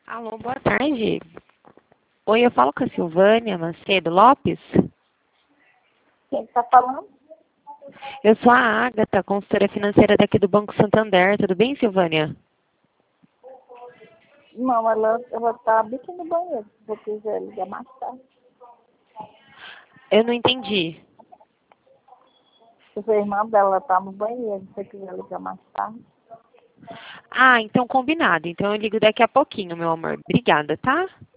Alô, boa tarde. Oi, eu falo com a Silvânia Macedo Lopes. Quem está falando? Eu sou a Ágata, consultora financeira daqui do Banco Santander. Tudo bem, Silvânia? Não, ela está bem aqui no banheiro, se você quiser ligar mais tarde. Eu não entendi. Se a irmã dela está no banheiro, se você quiser ligar mais tarde. Ah, então combinado. Então eu ligo daqui a pouquinho, meu amor. Obrigada, tá?